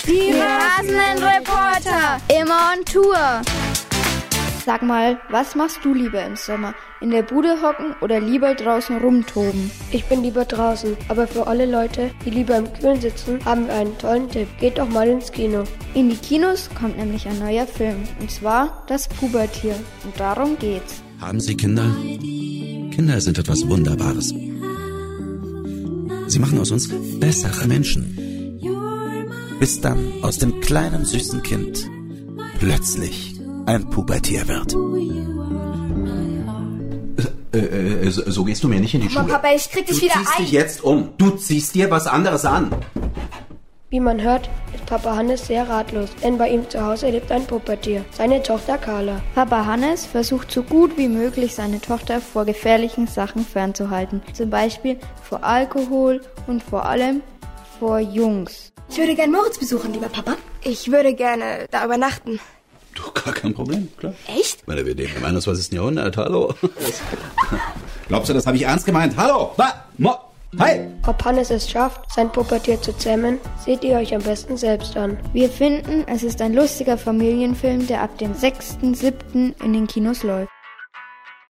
Die rasenden Reporter, immer on Tour. Sag mal, was machst du lieber im Sommer? In der Bude hocken oder lieber draußen rumtoben? Ich bin lieber draußen, aber für alle Leute, die lieber im Kühlen sitzen, haben wir einen tollen Tipp. Geht doch mal ins Kino. In die Kinos kommt nämlich ein neuer Film, und zwar Das Pubertier. Und darum geht's. Haben Sie Kinder? Kinder sind etwas Wunderbares. Sie machen aus uns bessere Menschen. Bis dann aus dem kleinen süßen Kind plötzlich ein Pubertier wird. So gehst du mir nicht in die Schule. Papa, ich krieg dich wieder ein. Du ziehst dich jetzt um. Du ziehst dir was anderes an. Wie man hört, ist Papa Hannes sehr ratlos, denn bei ihm zu Hause lebt ein Pubertier, seine Tochter Carla. Papa Hannes versucht so gut wie möglich, seine Tochter vor gefährlichen Sachen fernzuhalten. Zum Beispiel vor Alkohol und vor allem vor Jungs. Ich würde gerne Moritz besuchen, lieber Papa. Ich würde gerne da übernachten. Du, gar kein Problem, klar. Echt? Ich meine, wir leben im 21. Jahrhundert, hallo. Glaubst du, das habe ich ernst gemeint? Hallo? Hi! Ob Hannes es schafft, sein Pubertier zu zähmen, seht ihr euch am besten selbst an. Wir finden, es ist ein lustiger Familienfilm, der ab dem 6.7. in den Kinos läuft.